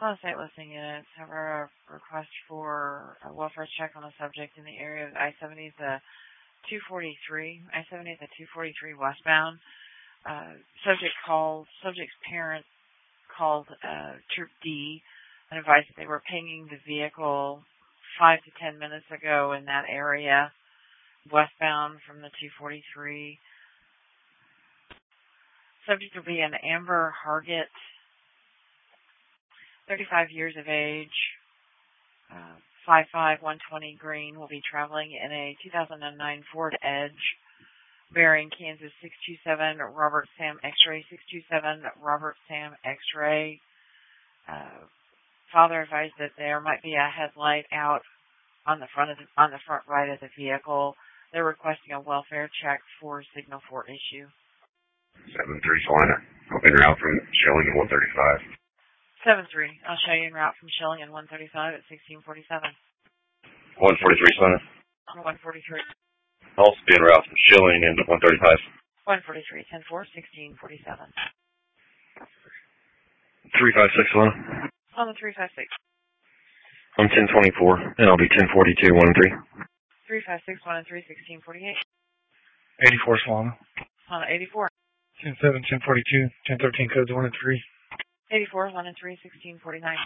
Solid State Listing Units have a request for a welfare check on a subject in the area of I-70 is a 243. I-70 is a 243 westbound. Subject's parent called Troop D and advised that they were pinging the vehicle 5 to 10 minutes ago in that area, westbound from the 243. Subject will be an Amber Hargett, 35 years of age, 5'5", 120 green, will be traveling in a 2009 Ford Edge, bearing Kansas 627 Robert Sam X-ray, 627 Robert Sam X-ray. Father advised that there might be a headlight out on the front right of the vehicle. They're requesting a welfare check for signal for issue. 7-3 Salina, open route from Schilling and 135. 7-3. I'll show you en route from Schilling and 135 at 1647. 143 Salina. 143. Also be en route from Schilling and 135. 143, 10-4, 1647. 356 Salina. On the 356. I'm 1024, and I'll be 1042, 1 and 3. 356, 1 and 3, 1648. 84 Salina. On the 84. 10-7, 1042, 1013 codes 1 and 3. 84, 1 and 3, 1649.